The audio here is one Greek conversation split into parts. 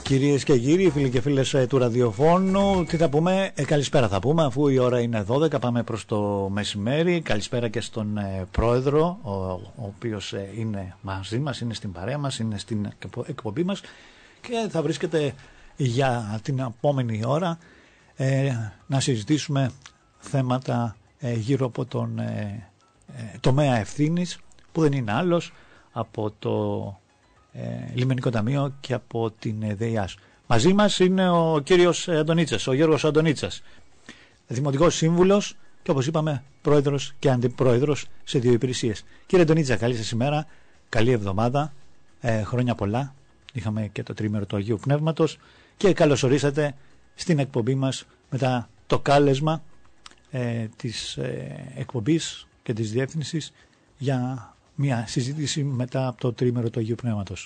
Κυρίες και κύριοι, φίλοι και φίλες του ραδιοφώνου, τι θα πούμε, καλησπέρα θα πούμε, αφού η ώρα είναι 12, πάμε προς το μεσημέρι. Καλησπέρα και στον πρόεδρο, ο οποίος είναι μαζί μας, είναι στην παρέα μας, είναι στην εκπομπή μας και θα βρίσκεται για την επόμενη ώρα να συζητήσουμε θέματα γύρω από τον τομέα ευθύνης, που δεν είναι άλλος από το Λιμενικό Ταμείο και από την ΔΕΙΑΣ. Μαζί μας είναι ο κύριος Αντωνίτσας, ο Γιώργος Αντωνίτσας, Δημοτικός Σύμβουλος και, όπως είπαμε, πρόεδρος και αντιπρόεδρος σε δύο υπηρεσίες. Κύριε Αντωνίτσα, καλή σας ημέρα, καλή εβδομάδα, χρόνια πολλά. Είχαμε και το τρίμερο του Αγίου Πνεύματος και καλώς ορίσατε στην εκπομπή μας μετά το κάλεσμα της εκπομπής και της διεύθυνσης για μια συζήτηση μετά από το τρίμερο του Αγίου Πνεύματος.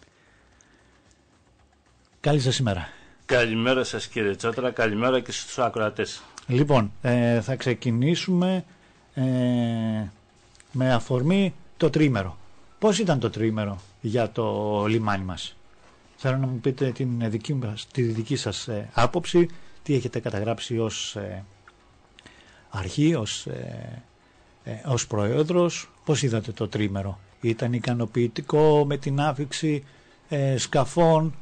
Καλή σας ημέρα. Καλημέρα σας κύριε Τσότρα, καλημέρα και στους ακροατές. Λοιπόν, θα ξεκινήσουμε με αφορμή το τρίμερο. Πώς ήταν το τρίμερο για το λιμάνι μας? Θέλω να μου πείτε τη δική σας άποψη, τι έχετε καταγράψει ως αρχή, ως πρόεδρος. Πώς είδατε το τρίμερο? Ήταν ικανοποιητικό με την άφιξη σκαφών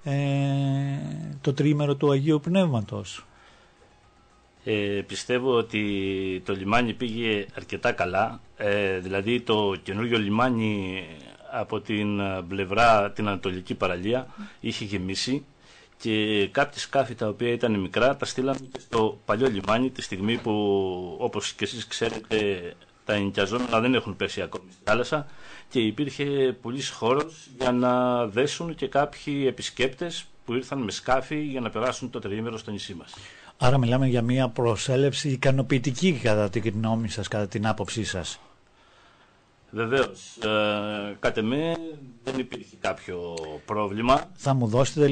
το τρίμερο του Αγίου Πνεύματος? Πιστεύω ότι το λιμάνι πήγε αρκετά καλά, δηλαδή το καινούργιο λιμάνι από την πλευρά την Ανατολική Παραλία είχε γεμίσει και κάποια σκάφη τα οποία ήταν μικρά τα στείλαμε και στο παλιό λιμάνι τη στιγμή που, όπως και εσείς ξέρετε, τα ενοικιαζόμενα δεν έχουν πέσει ακόμη στη θάλασσα και υπήρχε πολύς χώρος για να δέσουν και κάποιοι επισκέπτες που ήρθαν με σκάφη για να περάσουν το τριήμερο στο νησί μας. Άρα μιλάμε για μια προσέλευση ικανοποιητική κατά την γνώμη σας, κατά την άποψή σας? Βεβαίως, κατ' εμέ δεν υπήρχε κάποιο πρόβλημα. Θα μου δώσετε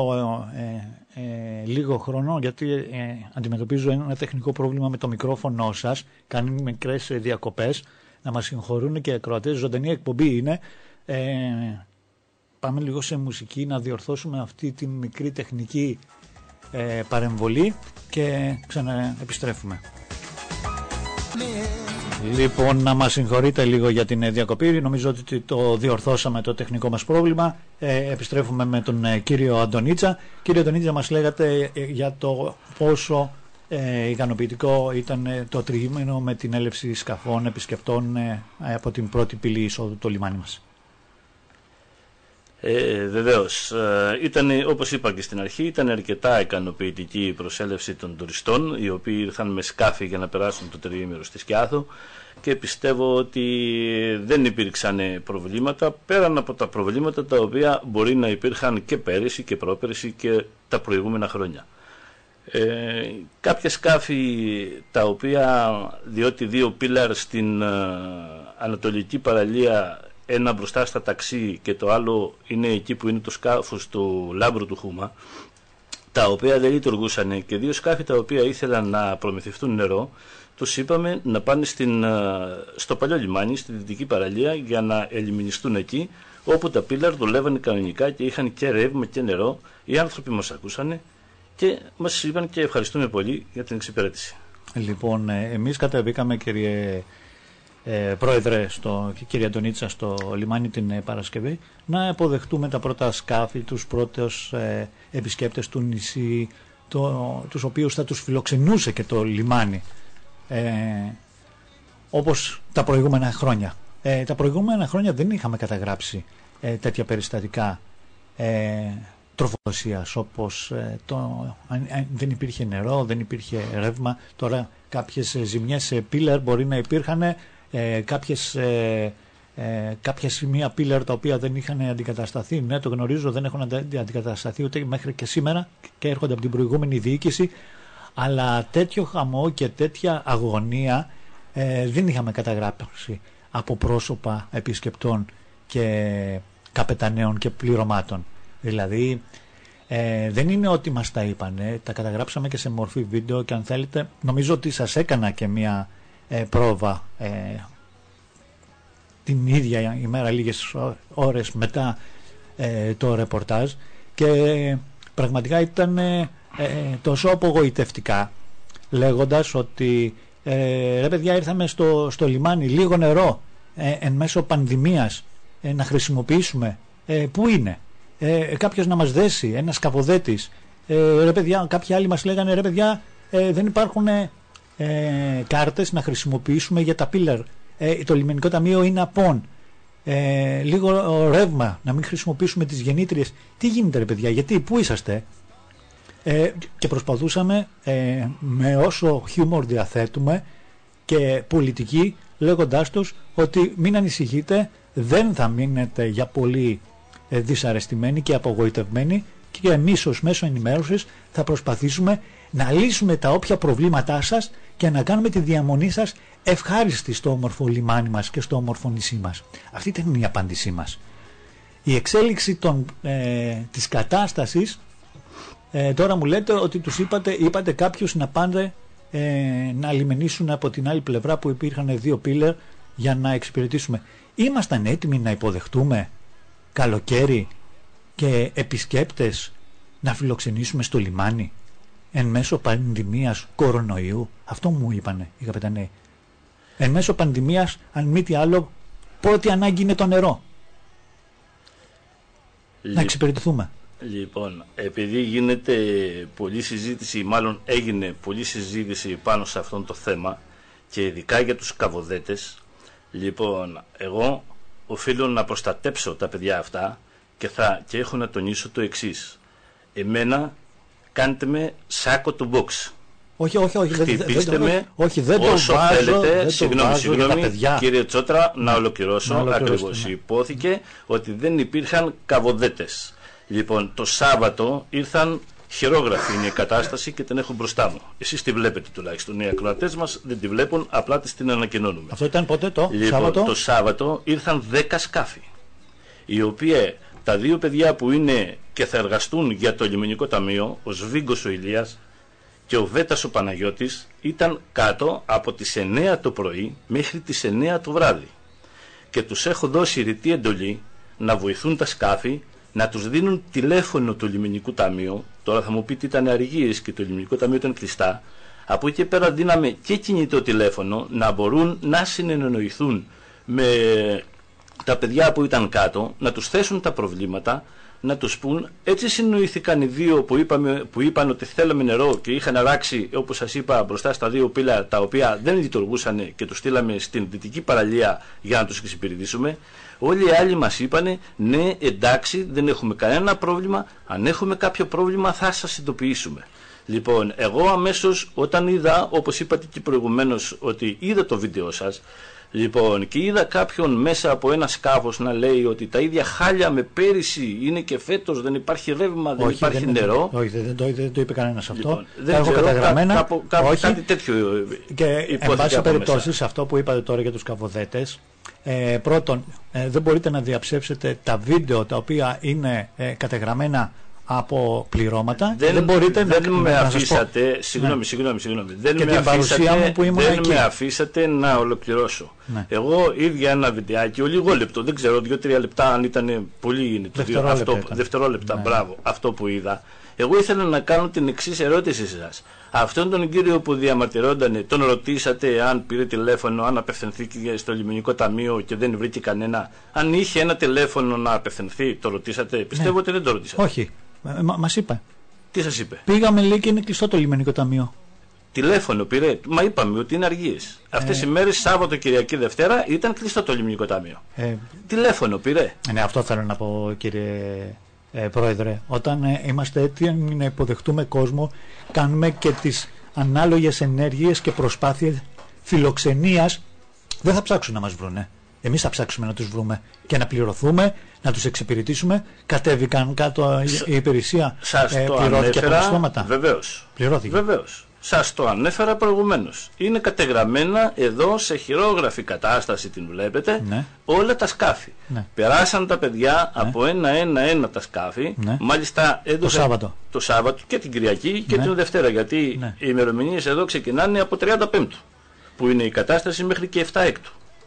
λίγο χρόνο, γιατί αντιμετωπίζω ένα τεχνικό πρόβλημα με το μικρόφωνο σας. Κάνει μικρές διακοπές, να μας συγχωρούν και οι ακροατές. Ζωντανή εκπομπή είναι. Πάμε λίγο σε μουσική να διορθώσουμε αυτή την μικρή τεχνική παρεμβολή και ξαναεπιστρέφουμε. Λοιπόν, να μας συγχωρείτε λίγο για την διακοπή. Νομίζω ότι το διορθώσαμε το τεχνικό μας πρόβλημα. Επιστρέφουμε με τον κύριο Αντωνίτσα. Κύριε Αντωνίτσα, μας λέγατε για το πόσο ικανοποιητικό ήταν το τρίμηνο με την έλευση σκαφών επισκεπτών από την πρώτη πύλη εισόδου του λιμάνι μας. Βεβαίως, όπως είπα και στην αρχή, ήταν αρκετά ικανοποιητική η προσέλευση των τουριστών, οι οποίοι ήρθαν με σκάφη για να περάσουν το τριήμερο στη Σκιάθο και πιστεύω ότι δεν υπήρξαν προβλήματα πέραν από τα προβλήματα τα οποία μπορεί να υπήρχαν και πέρυσι και πρόπερσι και τα προηγούμενα χρόνια. Κάποια σκάφη τα οποία, διότι δύο πίλαρ στην Ανατολική Παραλία, ένα μπροστά στα ταξί και το άλλο είναι εκεί που είναι το σκάφος του Λάμπρου του Χούμα, τα οποία δεν λειτουργούσαν, και δύο σκάφη τα οποία ήθελαν να προμηθευτούν νερό, τους είπαμε να πάνε στο παλιό λιμάνι, στη Δυτική Παραλία, για να ελιμινιστούν εκεί, όπου τα πίλαρ δουλεύαν κανονικά και είχαν και ρεύμα και νερό. Οι άνθρωποι μας ακούσανε και μας είπαν και ευχαριστούμε πολύ για την εξυπηρέτηση. Λοιπόν, εμείς κατεβήκαμε, κύριε Πρόεδρε, κύριε Αντωνίτσα, στο λιμάνι την Παρασκευή, να αποδεχτούμε τα πρώτα σκάφη, τους πρώτους επισκέπτες του νησί, τους οποίους θα τους φιλοξενούσε και το λιμάνι, όπως τα προηγούμενα χρόνια. Τα προηγούμενα χρόνια δεν είχαμε καταγράψει τέτοια περιστατικά τροφοδοσίας, όπως δεν υπήρχε νερό, δεν υπήρχε ρεύμα. Τώρα κάποιες ζημιές σε πίλερ μπορεί να υπήρχαν, κάποια σημεία πίλερ τα οποία δεν είχαν αντικατασταθεί. Ναι, το γνωρίζω, δεν έχουν αντικατασταθεί ούτε μέχρι και σήμερα και έρχονται από την προηγούμενη διοίκηση, αλλά τέτοιο χαμό και τέτοια αγωνία δεν είχαμε καταγράψει από πρόσωπα επισκεπτών και καπεταναίων και πληρωμάτων. Δηλαδή δεν είναι ότι μας τα είπανε, τα καταγράψαμε και σε μορφή βίντεο, και αν θέλετε νομίζω ότι σας έκανα και μια πρόβα την ίδια ημέρα, λίγες ώρες μετά το ρεπορτάζ, και πραγματικά ήταν τόσο απογοητευτικά, λέγοντας ότι ρε παιδιά, ήρθαμε στο λιμάνι, λίγο νερό εν μέσω πανδημίας να χρησιμοποιήσουμε, πού είναι, κάποιος να μας δέσει, ένας σκαφοδέτης, ρε παιδιά, κάποιοι άλλοι μας λέγανε ρε παιδιά, δεν υπάρχουν κάρτες να χρησιμοποιήσουμε για τα πίλερ, το λιμενικό ταμείο είναι απόν, λίγο ρεύμα να μην χρησιμοποιήσουμε τις γεννήτριες. Τι γίνεται ρε παιδιά, γιατί, πού είσαστε? Και προσπαθούσαμε με όσο χιούμορ διαθέτουμε και πολιτική, λέγοντάς τους ότι μην ανησυχείτε, δεν θα μείνετε για πολύ δυσαρεστημένοι και απογοητευμένοι, και εμείς ως μέσο ενημέρωσης θα προσπαθήσουμε να λύσουμε τα όποια προβλήματά σας και να κάνουμε τη διαμονή σας ευχάριστη στο όμορφο λιμάνι μας και στο όμορφο νησί μας. Αυτή ήταν η απάντησή μας. Η εξέλιξη της κατάστασης, τώρα μου λέτε ότι τους είπατε κάποιους να πάνε να λιμενήσουν από την άλλη πλευρά που υπήρχαν 2 πίλερ για να εξυπηρετήσουμε. Ήμασταν έτοιμοι να υποδεχτούμε καλοκαίρι και επισκέπτες να φιλοξενήσουμε στο λιμάνι εν μέσω πανδημίας κορονοϊού? Αυτό μου είπανε οι καπεταναίοι. Εν μέσω πανδημίας, αν μη τι άλλο, πρώτη ανάγκη είναι το νερό. Να εξυπηρετηθούμε. Λοιπόν, επειδή γίνεται πολλή συζήτηση, μάλλον έγινε πολλή συζήτηση πάνω σε αυτό το θέμα και ειδικά για τους καβοδέτες, λοιπόν, εγώ οφείλω να προστατέψω τα παιδιά αυτά και έχω να τονίσω το εξής. Εμένα κάντε με σάκο του box. Όχι, χτυπήστε με δεν όσο το βάζω, θέλετε. Συγγνώμη, κύριε Τσότρα, να ολοκληρώσω. Ακριβώς. Ναι. Υπόθηκε ότι δεν υπήρχαν καβοδέτες. Λοιπόν, το Σάββατο ήρθαν χειρόγραφοι, είναι η κατάσταση και την έχω μπροστά μου. Εσείς τη βλέπετε τουλάχιστον. Οι ακροατές μας δεν τη βλέπουν, απλά την ανακοινώνουμε. Αυτό ήταν πότε Σάββατο? Το Σάββατο ήρθαν 10 σκάφη, οι οποίοι τα 2 παιδιά που είναι και θα εργαστούν για το λιμενικό ταμείο, ο Σβίγκος ο Ηλίας και ο Βέτας ο Παναγιώτης, ήταν κάτω από τις 9 το πρωί μέχρι τις 9 το βράδυ. Και τους έχω δώσει ρητή εντολή να βοηθούν τα σκάφη, να τους δίνουν τηλέφωνο του λιμενικού ταμείου. Τώρα θα μου πείτε ήταν αργίες και το λιμενικό ταμείο ήταν κλειστά. Από εκεί πέρα δίναμε και κινητό τηλέφωνο να μπορούν να συνεννοηθούν με τα παιδιά που ήταν κάτω, να τους θέσουν τα προβλήματα, να τους πούν. Έτσι συνεννοήθηκαν οι 2 που είπαν ότι θέλαμε νερό και είχαν αράξει, όπως σας είπα, μπροστά στα 2 πύλα τα οποία δεν λειτουργούσαν και τους στείλαμε στην δυτική παραλία για να τους εξυπηρετήσουμε. Όλοι οι άλλοι μας είπανε ναι, εντάξει, δεν έχουμε κανένα πρόβλημα, αν έχουμε κάποιο πρόβλημα θα σας ειδοποιήσουμε. Λοιπόν, εγώ αμέσως όταν είδα, όπως είπατε και προηγουμένως, ότι είδα το βίντεο σας, λοιπόν, και είδα κάποιον μέσα από ένα σκάφος να λέει ότι τα ίδια χάλια με πέρυσι είναι και φέτος, δεν υπάρχει ρεύμα, δεν υπάρχει νερό. Όχι, δεν το είπε κανένας αυτό. Λοιπόν, δεν έχω καταγραμμένα. Κάτι τέτοιο. Και εν πάση περιπτώσει, σε αυτό που είπατε τώρα για τους καβοδέτες, πρώτον, δεν μπορείτε να διαψεύσετε τα βίντεο τα οποία είναι καταγραμμένα από πληρώματα. Δεν μπορείτε δεν με αφήσατε. Συγγνώμη. Δεν με αφήσατε να ολοκληρώσω. Ναι. Εγώ ίδια ένα βιντεάκι, λίγο λεπτό, δεν ξέρω, 2-3 λεπτά αν ήταν πολύ. Είναι δευτερόλεπτα. Ναι. Μπράβο, αυτό που είδα. Εγώ ήθελα να κάνω την εξής ερώτηση σε εσάς. Αυτόν τον κύριο που διαμαρτυρόταν, τον ρωτήσατε αν πήρε τηλέφωνο, αν απευθυνθήκε στο λιμενικό ταμείο και δεν βρήκε κανένα? Αν είχε ένα τηλέφωνο να απευθυνθεί, το ρωτήσατε? Πιστεύω ότι δεν το ρωτήσατε. Όχι. Μας είπε. Τι σας είπε? Πήγαμε, λέει, και είναι κλειστό το λιμενικό ταμείο. Τηλέφωνο πήρε? Μα είπαμε ότι είναι αργίες. Αυτές οι μέρες, Σάββατο, Κυριακή, Δευτέρα, ήταν κλειστό το λιμενικό ταμείο. Τηλέφωνο πήρε? Ναι, αυτό θέλω να πω, κύριε Πρόεδρε. Όταν είμαστε έτοιμοι να υποδεχτούμε κόσμο, κάνουμε και τις ανάλογες ενέργειες και προσπάθειες φιλοξενίας. Δεν θα ψάξουν να μας βρουνε. Εμείς θα ψάξουμε να τους βρούμε και να πληρωθούμε, να τους εξυπηρετήσουμε. Κατέβηκαν κάτω η υπηρεσία, πληρώθηκε από πιστώματα. Βεβαίως. Πληρώθηκε. Βεβαίως. Σας το ανέφερα προηγουμένως. Είναι κατεγραμμένα εδώ σε χειρόγραφη κατάσταση, την βλέπετε, ναι. Όλα τα σκάφη. Ναι. Περάσαν τα παιδιά, ναι. Από ένα τα σκάφη, ναι. Μάλιστα έδωσε το Σάββατο και την Κυριακή και, ναι. Την Δευτέρα, γιατί, ναι. Οι ημερομηνίες εδώ ξεκινάνε από 35, που είναι η κατάσταση, μέχρι και 7 έκτου.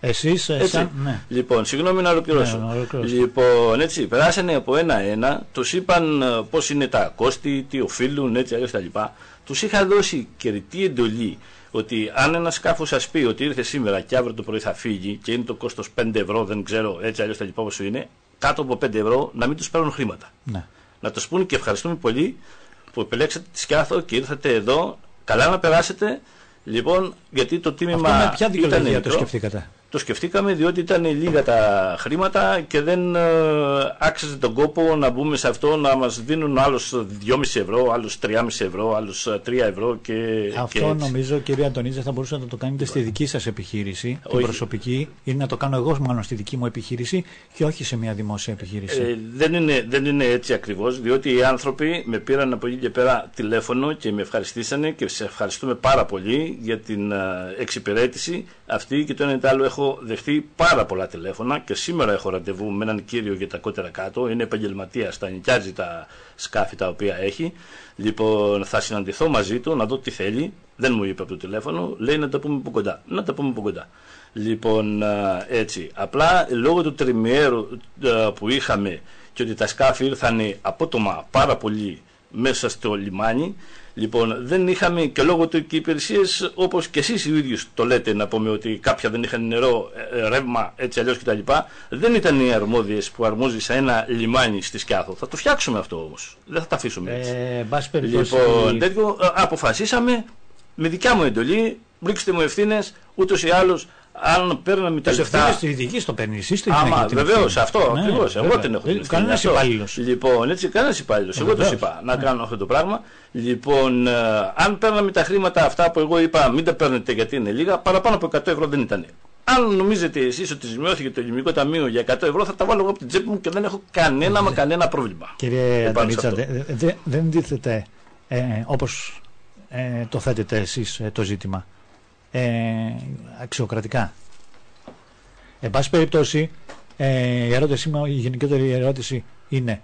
Εσείς, ναι. Λοιπόν, συγγνώμη να ολοκληρώσω. Ναι, λοιπόν, έτσι, περάσανε από ένα-ένα, τους είπαν πώς είναι τα κόστη, τι οφείλουν, έτσι, αλλιώς τα λοιπά. Τους είχα δώσει και ρητή εντολή ότι αν ένα σκάφος σας πει ότι ήρθε σήμερα και αύριο το πρωί θα φύγει και είναι το κόστος 5 ευρώ, δεν ξέρω, έτσι, αλλιώς τα λοιπά όπως είναι, κάτω από 5 ευρώ να μην τους παίρνουν χρήματα. Ναι. Να τους πούν και ευχαριστούμε πολύ που επιλέξατε τη Σκιάθο και ήρθατε εδώ. Καλά να περάσετε. Λοιπόν, γιατί το τίμημα. Αυτό με ποια δικαιολογία το σκεφτήκατε? Το σκεφτήκαμε διότι ήταν λίγα τα χρήματα και δεν άξιζε τον κόπο να μπούμε σε αυτό, να μας δίνουν άλλους 2,5 ευρώ, άλλους 3,5 ευρώ, άλλους 3 ευρώ και. Αυτό και νομίζω, κύριε Αντωνίζα, θα μπορούσατε να το κάνετε στη δική σας επιχείρηση, την προσωπική, ή να το κάνω εγώ μάλλον στη δική μου επιχείρηση και όχι σε μια δημόσια επιχείρηση. Δεν είναι έτσι ακριβώς, διότι οι άνθρωποι με πήραν από εκεί και πέρα τηλέφωνο και με ευχαριστήσανε και σε ευχαριστούμε πάρα πολύ για την εξυπηρέτηση αυτή και το ένα ή άλλο. Έχω δεχτεί πάρα πολλά τηλέφωνα και σήμερα έχω ραντεβού με έναν κύριο για τα κότερα κάτω. Είναι επαγγελματίας, τα νοικιάζει τα σκάφη τα οποία έχει. Λοιπόν, θα συναντηθώ μαζί του να δω τι θέλει. Δεν μου είπε από το τηλέφωνο, λέει να τα πούμε από κοντά. Να τα πούμε από κοντά. Λοιπόν, έτσι. Απλά λόγω του τριμιέρου που είχαμε και ότι τα σκάφη ήρθαν απότομα πάρα πολύ μέσα στο λιμάνι. Λοιπόν, δεν είχαμε και λόγω του και υπηρεσίες όπως και εσείς οι ίδιους το λέτε, να πούμε ότι κάποια δεν είχαν νερό, ρεύμα, έτσι αλλιώς κτλ. Δεν ήταν οι αρμόδιες που αρμόζησαν ένα λιμάνι στη Σκιάθο. Θα το φτιάξουμε αυτό όμως. Δεν θα τα αφήσουμε έτσι. Λοιπόν, τέτοιο αποφασίσαμε με δικιά μου εντολή, ρίξτε μου ευθύνες, ούτως ή άλλως. Αν παίρναμε τα λεφτά. Στη δική το παίρνει, εσείς την βεβαίως, αυτό ακριβώς. Εγώ την έχω. Κανένας υπάλληλος. Λοιπόν, έτσι, κανένας υπάλληλος. Εγώ τους είπα να κάνω αυτό το πράγμα. Λοιπόν, αν παίρναμε τα χρήματα αυτά που εγώ είπα, μην τα παίρνετε γιατί είναι λίγα, παραπάνω από 100 ευρώ δεν ήταν. Αν νομίζετε εσείς ότι ζημιώθηκε το Ελληνικό Ταμείο για 100 ευρώ, θα τα βάλω εγώ από την τσέπη μου και δεν έχω κανένα πρόβλημα. Κύριε Αντωνίτσα, δεν τίθεται όπως το θέτετε εσείς το ζήτημα. Αξιοκρατικά. Εν πάση περιπτώσει, η γενικότερη ερώτηση είναι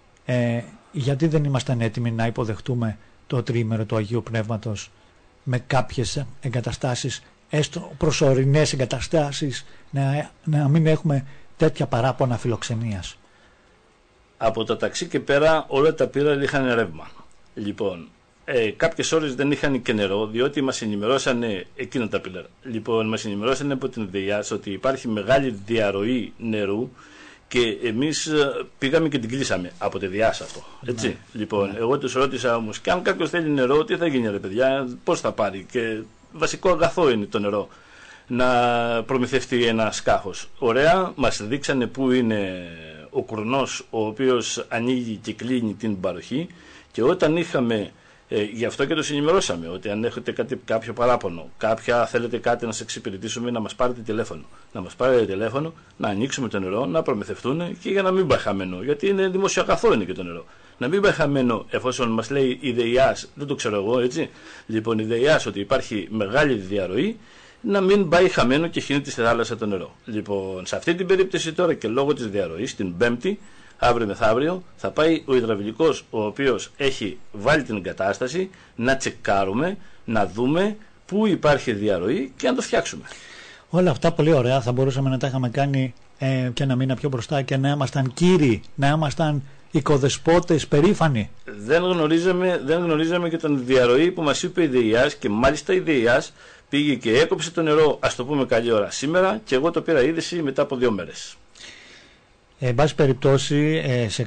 γιατί δεν ήμασταν έτοιμοι να υποδεχτούμε το τριήμερο του Αγίου Πνεύματος με κάποιες εγκαταστάσεις, έστω προσωρινές εγκαταστάσεις, να μην έχουμε τέτοια παράπονα φιλοξενίας. Από το ταξί και πέρα όλα τα πύρα είχαν ρεύμα. Λοιπόν, κάποιες ώρες δεν είχαν και νερό, διότι μας ενημερώσανε εκείνα τα πύλερα. Λοιπόν, μας ενημερώσανε από την ΔΕΙΑΣ ότι υπάρχει μεγάλη διαρροή νερού και εμείς πήγαμε και την κλείσαμε από τη ΔΕΙΑΣ αυτό. Έτσι. Ναι. Λοιπόν, εγώ τους ρώτησα όμως, και αν κάποιος θέλει νερό, τι θα γίνει ρε παιδιά, πώς θα πάρει? Και βασικό αγαθό είναι το νερό να προμηθευτεί ένα σκάφος. Ωραία, μας δείξανε πού είναι ο κουρνός ο οποίος ανοίγει και κλείνει την παροχή και όταν είχαμε. Γι' αυτό και τους ενημερώσαμε ότι αν έχετε κάποιο παράπονο, θέλετε κάτι να σε εξυπηρετήσουμε, να μας πάρετε τηλέφωνο. Να μας πάρετε τηλέφωνο, να ανοίξουμε το νερό, να προμηθευτούν και για να μην πάει χαμένο. Γιατί είναι δημόσιο αγαθό είναι και το νερό. Να μην πάει χαμένο εφόσον μας λέει η ΔΕΙΑΣ, δεν το ξέρω εγώ έτσι. Λοιπόν, η ΔΕΙΑΣ ότι υπάρχει μεγάλη διαρροή, να μην πάει χαμένο και χύνεται στη θάλασσα το νερό. Λοιπόν, σε αυτή την περίπτωση τώρα και λόγω της διαρροής, την Πέμπτη, αύριο μεθαύριο θα πάει ο υδραυλικός ο οποίος έχει βάλει την εγκατάσταση να τσεκάρουμε, να δούμε πού υπάρχει διαρροή και να το φτιάξουμε. Όλα αυτά πολύ ωραία, θα μπορούσαμε να τα είχαμε κάνει και ένα μήνα πιο μπροστά και να ήμασταν κύριοι, να ήμασταν οικοδεσπότες περήφανοι. Δεν γνωρίζαμε και τον διαρροή που μας είπε η ΔΕΙΑΣ και μάλιστα η ΔΕΙΑΣ πήγε και έκοψε το νερό, ας το πούμε καλή ώρα σήμερα και εγώ το πήρα είδηση μετά από 2 μέρες. Εν πάση περιπτώσει,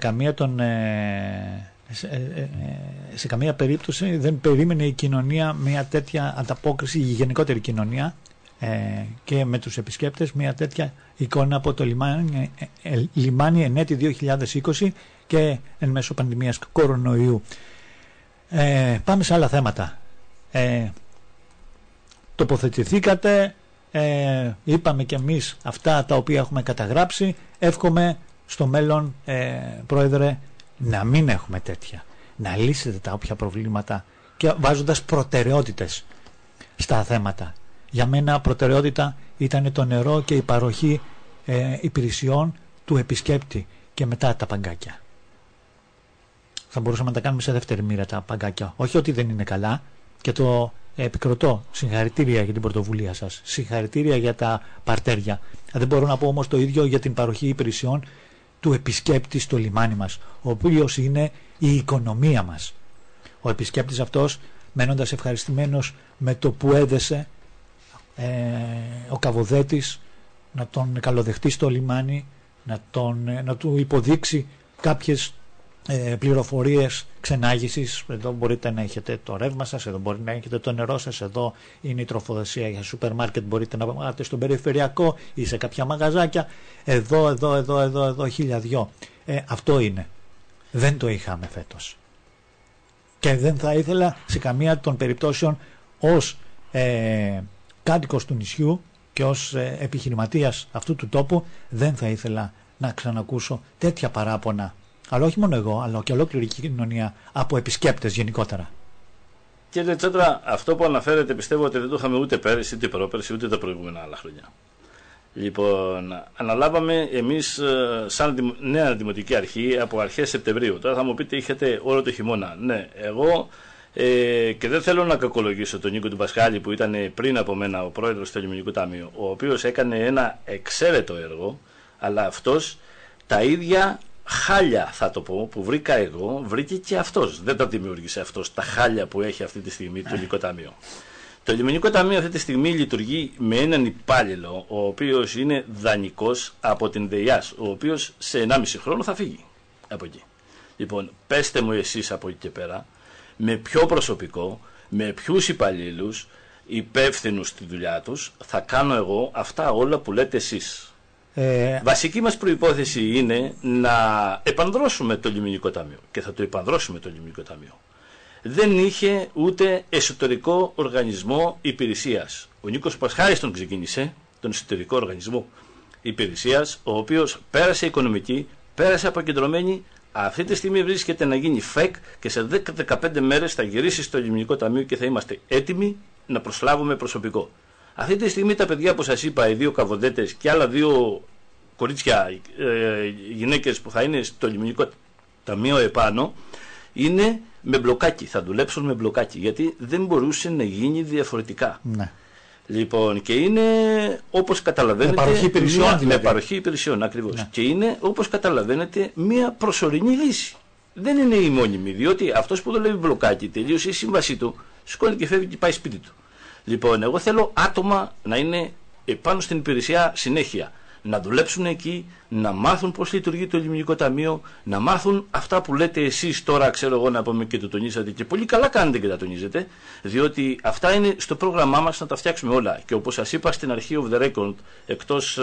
σε καμία περίπτωση δεν περίμενε η κοινωνία μια τέτοια ανταπόκριση, η γενικότερη κοινωνία και με τους επισκέπτες μια τέτοια εικόνα από το λιμάνι εν έτη 2020 και εν μέσω πανδημίας κορονοϊού. Πάμε σε άλλα θέματα. Τοποθετηθήκατε, είπαμε και εμείς αυτά τα οποία έχουμε καταγράψει. Εύχομαι στο μέλλον, Πρόεδρε, να μην έχουμε τέτοια. Να λύσετε τα όποια προβλήματα και βάζοντας προτεραιότητες στα θέματα. Για μένα προτεραιότητα ήταν το νερό και η παροχή υπηρεσιών του επισκέπτη και μετά τα παγκάκια. Θα μπορούσαμε να τα κάνουμε σε δεύτερη μοίρα τα παγκάκια. Όχι ότι δεν είναι καλά, και το επικροτώ. Συγχαρητήρια για την πρωτοβουλία σας. Συγχαρητήρια για τα παρτέρια. Δεν μπορώ να πω όμως το ίδιο για την παροχή υπηρεσιών του επισκέπτη στο λιμάνι μας, ο οποίος είναι η οικονομία μας. Ο επισκέπτης αυτός, μένοντας ευχαριστημένος με το που έδεσε ο καβοδέτης, να τον καλοδεχτεί στο λιμάνι, να του υποδείξει κάποιες πληροφορίες ξενάγησης. Εδώ μπορείτε να έχετε το ρεύμα σας, εδώ μπορείτε να έχετε το νερό σας, εδώ είναι η τροφοδοσία για σούπερ μάρκετ, μπορείτε να πάτε στον περιφερειακό ή σε κάποια μαγαζάκια, εδώ, χίλια-δυο. Αυτό είναι. Δεν το είχαμε φέτος. Και δεν θα ήθελα σε καμία των περιπτώσεων ως κάτοικος του νησιού και ως επιχειρηματίας αυτού του τόπου, δεν θα ήθελα να ξανακούσω τέτοια παράπονα. Αλλά όχι μόνο εγώ, αλλά και ολόκληρη η κοινωνία από επισκέπτες γενικότερα. Κύριε Τσέντρα, αυτό που αναφέρετε πιστεύω ότι δεν το είχαμε ούτε πέρυσι, ούτε πρόπερσι, ούτε τα προηγούμενα άλλα χρόνια. Λοιπόν, αναλάβαμε εμείς σαν νέα δημοτική αρχή από αρχές Σεπτεμβρίου. Τώρα θα μου πείτε είχατε όλο το χειμώνα. Ναι, εγώ και δεν θέλω να κακολογήσω τον Νίκο του Πασχάλη που ήταν πριν από μένα ο πρόεδρος του Λιμενικού Ταμείου, ο οποίος έκανε ένα εξαίρετο έργο, αλλά αυτός τα ίδια χάλια, θα το πω, που βρήκα εγώ, βρήκε και αυτός. Δεν τα δημιούργησε αυτός τα χάλια που έχει αυτή τη στιγμή το Λιμενικό Ταμείο. Το Λιμενικό Ταμείο αυτή τη στιγμή λειτουργεί με έναν υπάλληλο, ο οποίος είναι δανεικός από την ΔΕΙΑΣ, ο οποίος σε 1,5 χρόνο θα φύγει από εκεί. Λοιπόν, πέστε μου εσείς από εκεί και πέρα, με ποιο προσωπικό, με ποιους υπαλλήλους, υπεύθυνους στη δουλειά τους, θα κάνω εγώ αυτά όλα που λέτε εσείς. Βασική μας προϋπόθεση είναι να επανδρώσουμε το Λιμενικό Ταμείο και θα το επανδρώσουμε το Λιμενικό Ταμείο. Δεν είχε ούτε εσωτερικό οργανισμό υπηρεσίας. Ο Νίκος Πασχάλης τον ξεκίνησε, τον εσωτερικό οργανισμό υπηρεσίας, ο οποίος πέρασε οικονομική, πέρασε αποκεντρωμένη. Αυτή τη στιγμή βρίσκεται να γίνει ΦΕΚ και σε 10-15 μέρες θα γυρίσει στο Λιμενικό Ταμείο και θα είμαστε έτοιμοι να προσλάβουμε προσωπικό. Αυτή τη στιγμή τα παιδιά που σας είπα, οι 2 καβοδέτες και άλλα 2 κορίτσια, γυναίκες που θα είναι στο Λιμενικό Ταμείο επάνω, είναι με μπλοκάκι, θα δουλέψουν με μπλοκάκι, γιατί δεν μπορούσε να γίνει διαφορετικά. Ναι. Λοιπόν, και είναι όπως καταλαβαίνετε. Με παροχή υπηρεσιών, δηλαδή. Με παροχή υπηρεσιών, ακριβώς. Ναι. Και είναι όπως καταλαβαίνετε μια προσωρινή λύση. Δεν είναι η μόνιμη, διότι αυτός που δουλεύει μπλοκάκι, τελείωσε η σύμβασή του, σηκώνει και φεύγει και πάει σπίτι του. Λοιπόν, εγώ θέλω άτομα να είναι επάνω στην υπηρεσία συνέχεια. Να δουλέψουν εκεί, να μάθουν πώς λειτουργεί το Λιμενικό Ταμείο, να μάθουν αυτά που λέτε εσείς τώρα, ξέρω εγώ να πούμε και το τονίσατε και πολύ καλά κάνετε και τα τονίζετε, διότι αυτά είναι στο πρόγραμμά μας να τα φτιάξουμε όλα. Και όπως σας είπα στην αρχή of the record, εκτός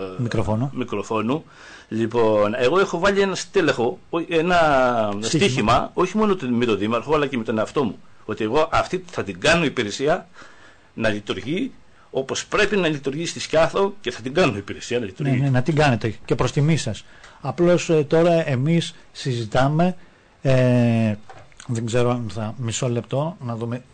μικροφώνου, λοιπόν, εγώ έχω βάλει ένα στέλεχο, ένα στοίχημα, όχι μόνο με τον Δήμαρχο, αλλά και με τον εαυτό μου. Ότι εγώ αυτή θα την κάνω υπηρεσία να λειτουργεί όπως πρέπει να λειτουργεί στη Σκιάθο και θα την κάνω υπηρεσία να λειτουργεί. Ναι, να την κάνετε και προς τιμή σας. Απλώς τώρα εμείς συζητάμε, δεν ξέρω αν θα μισό λεπτό να δούμε